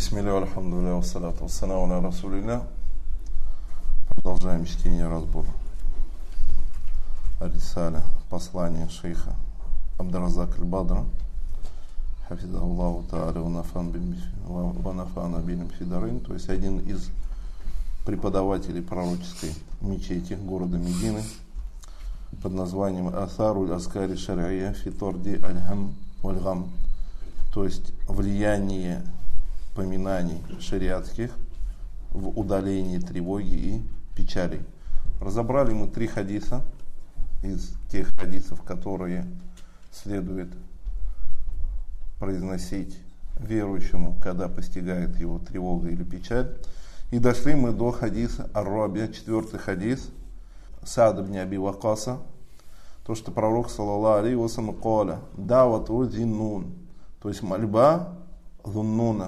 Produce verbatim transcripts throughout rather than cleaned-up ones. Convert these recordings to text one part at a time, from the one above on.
Бисмилля, альхамдулилля, вассалату вассаламу аля расулилля. Продолжаем чтение, разбор Ар-Рисаля, послание шейха Абдур-Раззак аль-Бадра, хафизахуллаху тааля ва нафана бихим фи ддарайн, то есть один из преподавателей пророческой мечети города Медины под названием Асаруль Аскари Шар'ия фи торди аль-хам валь-гам, то есть влияние поминаний шариатских в удалении тревоги и печали. Разобрали мы три хадиса из тех хадисов, которые следует произносить верующему, когда постигает его тревога или печаль. И дошли мы до хадиса Ар-Рабия, четвертый хадис Саад ибн Аби Ваккаса, то, что пророк саллаллаху алейхи ва саллям сказал: давату зиннун, то есть мольба зуннуна,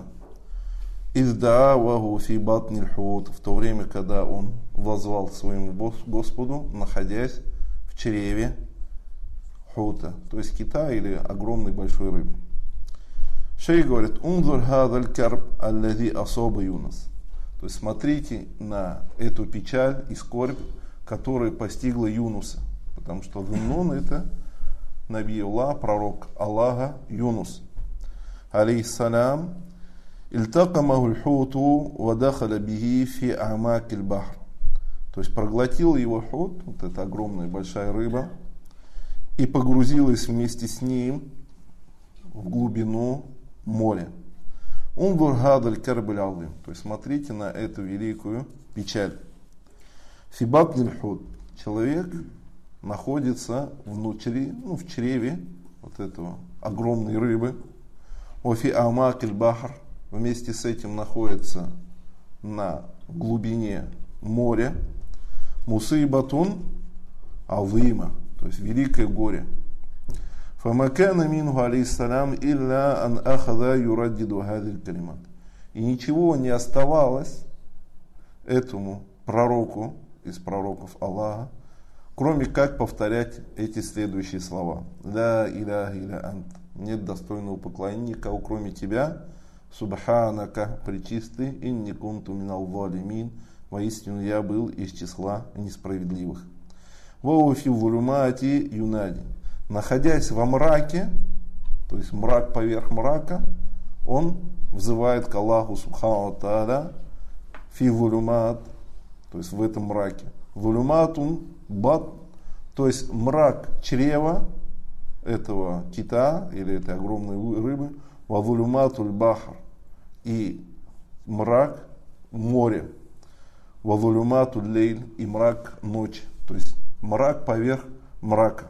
издааваху фи батниль хут, в то время, когда он воззвал к своему Господу, находясь в чреве хута, то есть кита или огромной большой рыбы. Шейх говорит: унзур хазаль карб аллази асаба Юнус, то есть смотрите на эту печаль и скорбь, которая постигла Юнуса, потому что Зуннун — это Набиуллах, пророк Аллаха Юнус алейхиссалям. Илтакамаху ль-хуту ва дахаля бихи фи а'макиль бахр, то есть проглотил его хут, вот эта огромная большая рыба, и погрузилась вместе с ним в глубину моря. Унзур хазаль карбаль азим, то есть смотрите на эту великую печаль. Фи батниль хут, человек находится внутри, ну, в чреве вот этого огромной рыбы. Ва фи а'макиль бахр, вместе с этим находится на глубине моря. Мусибатун азима, то есть великое горе. Фамакана минху алейхиссалям илля ан ахаза юраддиду хазиль калимат, и ничего не оставалось этому пророку из пророков Аллаха, кроме как повторять эти следующие слова: ла иляха илля ант, нет достойного поклонения никого кроме тебя, субханака, пречистый, инни кунту минал залимин, воистину я был из числа несправедливых. Ва фи зулумати юнади, находясь во мраке, то есть мрак поверх мрака, он взывает к Аллаху субхану ва тааля фи зулумат, то есть в этом мраке. Зулуматун бат, то есть мрак чрева этого кита или этой огромной рыбы, ва зулуматуль бахр, и мрак моря, ва зулуматуль лейль, и мрак ночи, то есть мрак поверх мрака.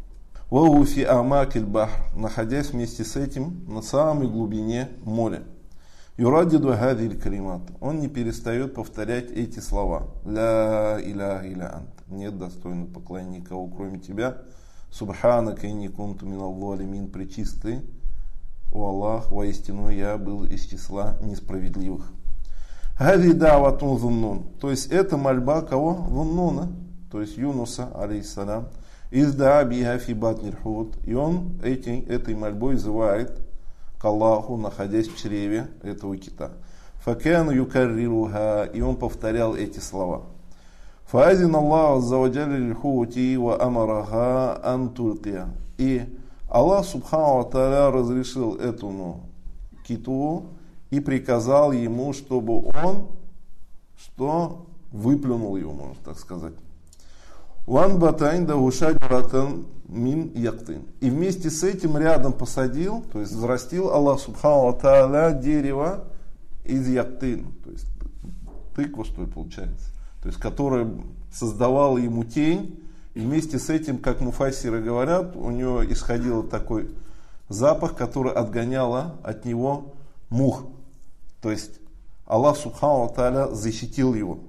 Ва фи а'макиль бахр, находясь вместе с этим на самой глубине моря. Юраддиду хазиль калимат, он не перестает повторять эти слова: ла иляха илля ант, нет достойного поклонения никого кроме тебя, субханака инни кунту минал залимин, пречистый, о Аллах, воистину я был из числа несправедливых. Хази даватун зуннун, то есть это мольба кого? Зуннуна, то есть Юнуса алейхиссалям. Изда биха фи батниль хут, и он эти, этой мольбой взывает к Аллаху, находясь в чреве этого кита. Факану юкаррируха, и он повторял эти слова. Фаазин Аллах азза ва джалля лиль хути ва амараха ан тулкия, и Аллах субхану ва тааля разрешил этому киту и приказал ему, чтобы он что выплюнул его, можно так сказать. Ван батайн да гушаджратан мин яктин, и вместе с этим рядом посадил, то есть взрастил Аллах субхану ва тааля дерево из яктин, то есть тыква, что ли, получается, то есть которая создавала ему тень. И вместе с этим, как муфассиры говорят, у него исходил такой запах, который отгоняло от него мух. То есть Аллах субхану ва тааля защитил его.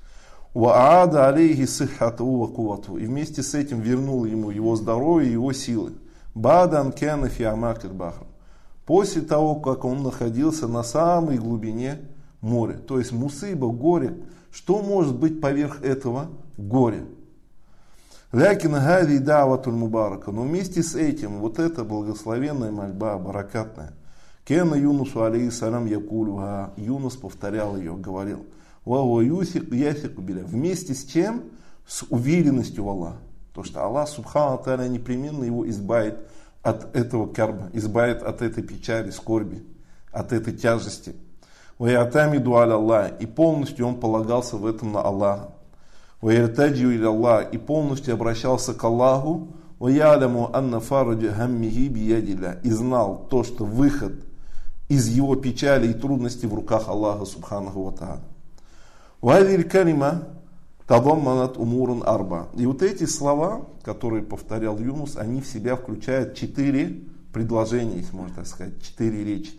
Ва аада алейхи сиххату ва куввату, и вместе с этим вернул ему его здоровье и его силы. Бадан кана фи а'макиль бахр, после того, как он находился на самой глубине моря. То есть мусиба, горе, что может быть поверх этого горя? Лякин хади даватуль мубарака, но вместе с этим вот эта благословенная мольба, баракатная, Кена Юнусу алейхиссалям якулюха. Юнус повторял ее, говорил. Ва юсик ясику биля. Вместе с чем? С уверенностью в Аллах. То, что Аллах субхану тааля непременно его избавит от этого карба, избавит от этой печали, скорби, от этой тяжести. Ва ятамиду аля Аллах. И полностью он полагался в этом на Аллаха. Ва яртаджию иля Аллах. И полностью обращался к Аллаху. Ва яляму анна фараджа хаммихи биядилля. И знал то, что выход из его печали и трудностей в руках Аллаха субханаху ва тааля. Вадиль калима тадамманат умурун арба. И вот эти слова, которые повторял Юнус, они в себя включают четыре предложения, если можно так сказать, четыре речи.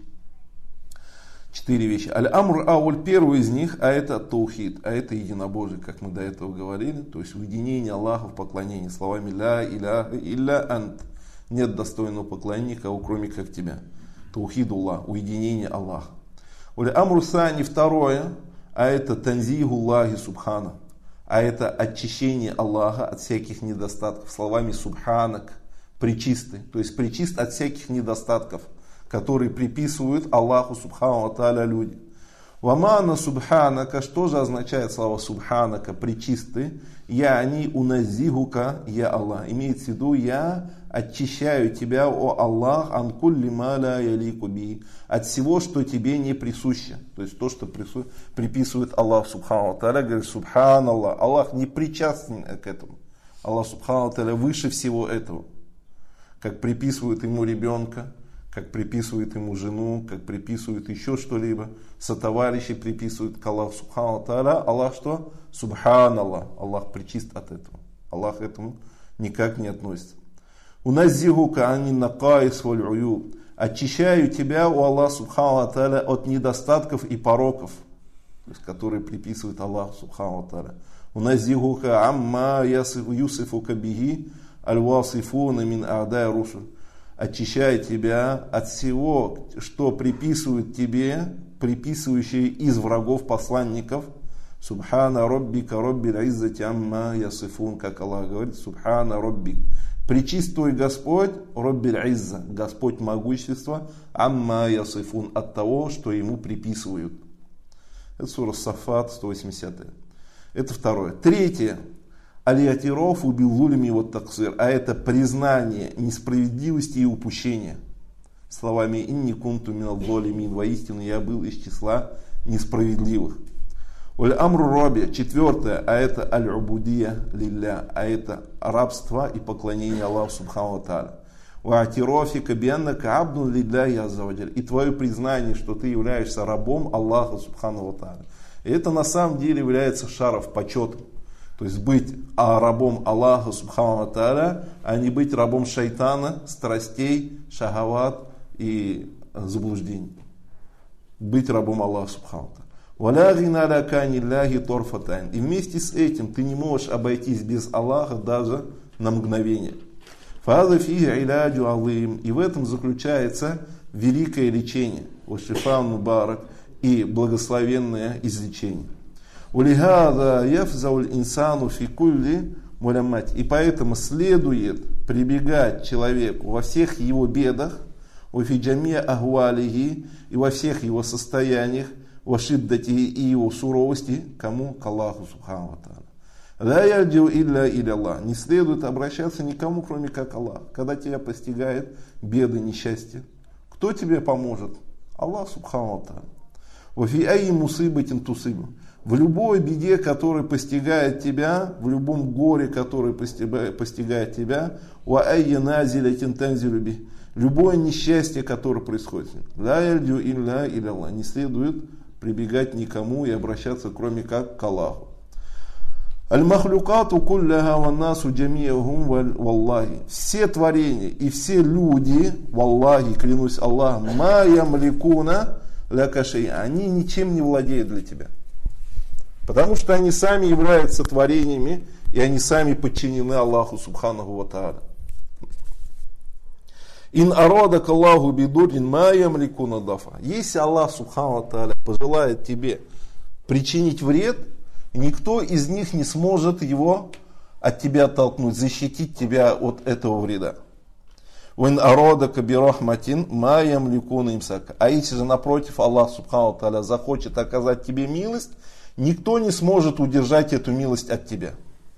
Четыре вещи. Аль-Амр ауль, первый из них, а это таухид, а это единобожие, как мы до этого говорили, то есть уединение Аллаха в поклонении, словами ля иляха илля ант. Нет достойного поклонения никого, кроме как тебя. Таухидуллах, уединение Аллаха. Аль-Амр сани, второе, а это танзихуллахи субхана, а это очищение Аллаха от всяких недостатков, словами субханак, пречистый, то есть пречист от всяких недостатков, которые приписывают Аллаху субхану ва тааля люди. Вамана субханака, что же означает слово субханака, пречистый? Я они уназихука, я Аллах. Имеется в виду, я очищаю тебя, о Аллах, анкулли маля ялику би, от всего, что тебе не присуще. То есть то, что прису... приписывает Аллах субхану ва тааля, говорит субхан Аллах. Аллах не причастен к этому. Аллах субхану ва тааля выше всего этого. Как приписывают ему ребенка, как приписывают ему жену, как приписывают еще что-либо, сотоварищи приписывают к Аллаху субхану ва тааля. Аллах что? Субхан Аллах. Аллах причист от этого. Аллах к этому никак не относится. Уназихука ани накаис валь уюб. Очищаю тебя, о Аллах субхану ва тааля, от недостатков и пороков, то есть, которые приписывают Аллаху субхану ва тааля. Уназихука амма юсифука биги аль-васифуна мин а'дай русуль. Очищаю тебя от всего, что приписывают тебе, приписывающие из врагов посланников. Субхана роббика роббил иззати амма ясифун, как Аллах говорит, субхана роббик. Пречист твой Господь, роббил изза, Господь могущества, амма ясифун, от того, что ему приписывают. Это сура Сафат, сто восьмидесятая. Это второе. Третье. Алиатиров убил лулими вот таксир, а это признание несправедливости и упущения. Словами инни кунту минал долимин, воистину я был из числа несправедливых. Оль амру роби, четвертое, а это аль-убудия лилля, а это рабство и поклонение Аллаху субхану ва тааля. Ваатирофика бианнака абдун лилля яззаваджаль, и твое признание, что ты являешься рабом Аллаха субхану ва тааля. И это на самом деле является шаров, почетом. То есть быть а, рабом Аллаха субхану ва тааля, а не быть рабом шайтана, страстей, шахават и заблуждений. Быть рабом Аллаха субхану ва тааля. И вместе с этим ты не можешь обойтись без Аллаха даже на мгновение. И в этом заключается великое лечение, и благословенное излечение. И поэтому следует прибегать человеку во всех его бедах, и во всех его состояниях, вашиддати и его суровости, кому? К Аллаху субхану ва тааля. Ла ярджиу илля иля Аллах. Не следует обращаться никому, кроме как Аллах. Когда тебя постигает беды, несчастья, кто тебе поможет? Аллах субхану ва тааля. Ва фи айи мусибатин тусибу. В любой беде, которая постигает тебя, в любом горе, которое постигает тебя, ва айи назилятин танзилу би. Любое несчастье, которое происходит. Ла ярджиу илля иля Аллах. Не следует прибегать никому и обращаться, кроме как к Аллаху. Аль-махлюкату кулляха ваннасу джамиахум валлахи. Все творения и все люди, валлахи, клянусь Аллахом, ма ямликуна ляка шей'ан. Они ничем не владеют для тебя. Потому что они сами являются творениями, и они сами подчинены Аллаху субханаху ва тааля. Ин арадак Аллаху бидурин ма ямликуна дафа. Если Аллах субхану ва тааля пожелает тебе причинить вред, никто из них не сможет его от тебя оттолкнуть, защитить тебя от этого вреда. «Вин ародака бирахматин ма ямликуна имсак». А если же напротив Аллах Субхану Тааля захочет оказать тебе милость, никто не сможет удержать эту милость от тебя.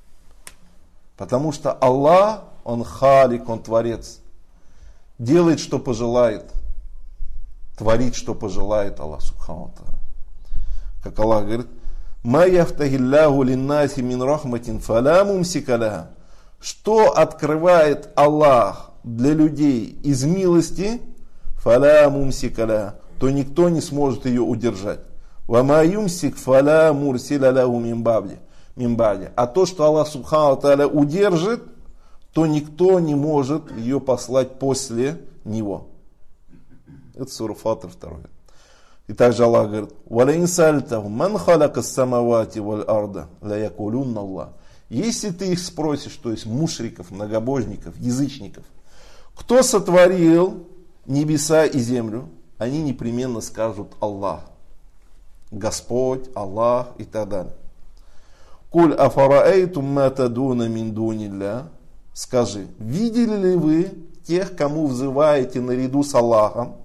Потому что Аллах, Он халик, Он творец. Делает, что пожелает. Творит, что пожелает Аллах Субхану Тааля. Как Аллах говорит, «Ма яфтахилляху линнаси мин рахматин фаля мумсика лаха». Что открывает Аллах для людей из милости, фаля мумсика лаха, то никто не сможет ее удержать. Ва ма юмсик фаля мурсиля лаху мин ба'ди. А то, что Аллах Субхану Тааля удержит, то никто не может ее послать после него. Это сура Фатир два. И также Аллах говорит, «Валаин сальтаху ман халака самавати валь арда ла якулунна Аллах». Если ты их спросишь, то есть мушриков, многобожников, язычников, кто сотворил небеса и землю, они непременно скажут Аллах. Господь, Аллах и так далее. «Куль афараэйтум ма тадуна мин дунилля». Скажи, видели ли вы тех, кому взываете наряду с Аллахом?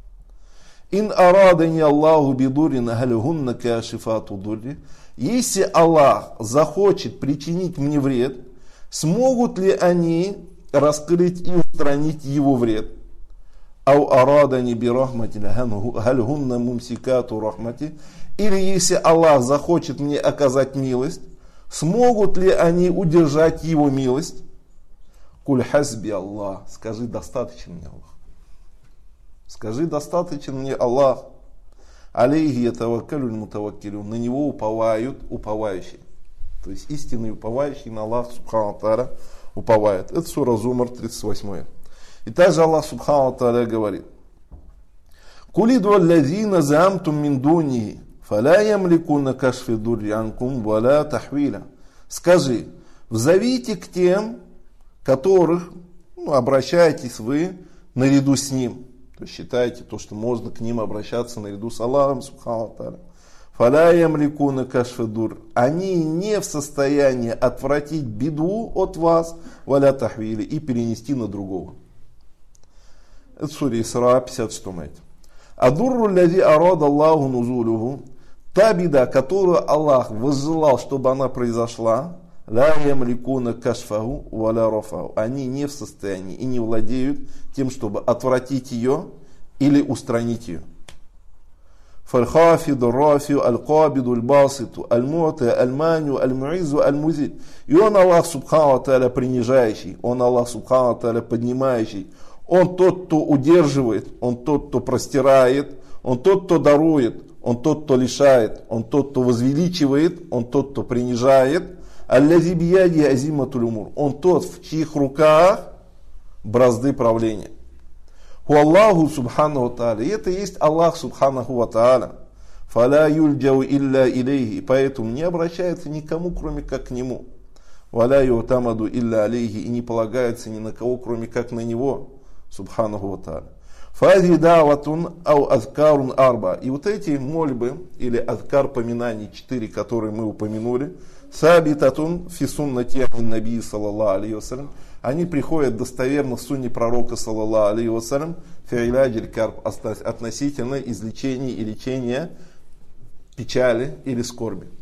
«Ин арадани Аллаху бидурин галюхунна кашифату дурри». Если Аллах захочет причинить мне вред, смогут ли они раскрыть и устранить его вред? «Ау арадани бирахматин галюхунна мумсикату рахмати». Или если Аллах захочет мне оказать милость, смогут ли они удержать его милость? «Куль хасби Аллах». Скажи, достаточно мне Аллах. Скажи, достаточно мне Аллах. «Алейхи ятаваккалюль мутаваккилюн». На него уповают уповающие. То есть истинный уповающий на Аллах Субхану Тааля уповает. Это сура Зумар тридцать восемь. И также Аллах Субхану Тааля говорит, «Кулиду аллазина заамтум мин дунихи фаля ямликуна кашфи дурри анкум валя тахвиля». Скажи, взовите к тем, которых ну, обращаетесь вы наряду с ним. То есть считаете то, что можно к ним обращаться наряду с Аллахом Субхану Тааля. Фаля ямликуна кашфи дур. Они не в состоянии отвратить беду от вас, валя тахвиля, и перенести на другого. Это сура Исра, пятьдесят шестая аят. Адурру лязи арада Аллаху нузулюху. Та беда, которую Аллах возжелал, чтобы она произошла, ла ямликуна кашфаху валя рафаху. Они не в состоянии и не владеют тем, чтобы отвратить ее или устранить ее. Фальхафиду рафиу аль-кабиду аль-баситу аль-му'та аль-маню аль-му'изу аль-музид. И он Аллах Субхану Тааля принижающий, он Аллах Субхану Тааля поднимающий. Он тот, кто удерживает, он тот, кто простирает, он тот, кто дарует, он тот, кто лишает, он тот, кто возвеличивает, он тот, кто принижает. Аллази бияди азиматуль умур. Он тот, в чьих руках бразды правления. Ху Аллаху Субхану Тааля. И это есть Аллах Субханаху ва Тааля. Фаля юльджау илля илейхи. И поэтому не обращается никому, кроме как к нему. Валя ю'тамаду илля алейхи. И не полагается ни на кого, кроме как на него. Субханаху ва Тааля. Фази даватун ау азкарун арба. И вот эти мольбы, или азкар поминаний, четыре, которые мы упомянули, сабитатун фи суннати наби саллаллаху алейхи вассалям, они приходят достоверно в сунне пророка саллаллаху алейхи вассалям фи'иляджиль карб, относительно излечения и лечения печали или скорби.